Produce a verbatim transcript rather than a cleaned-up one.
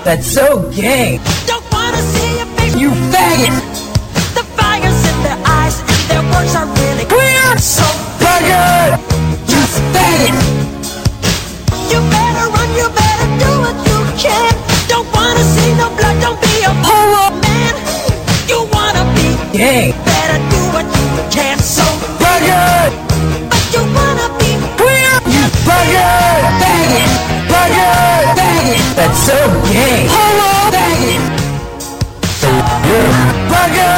That's so gay. Don't wanna see your face. You faggot. The fire's in their eyes and their words are really Queer. so Faggot. You faggot. You better run, you better do what you can. Don't wanna see no blood, don't be a Homo. man. You wanna be Gay. better do what you can. So Faggot. but you wanna be Queer. You faggot. Faggot. Faggot. Faggot. That's so gay. Homo. Faggot. So weird. Faggot.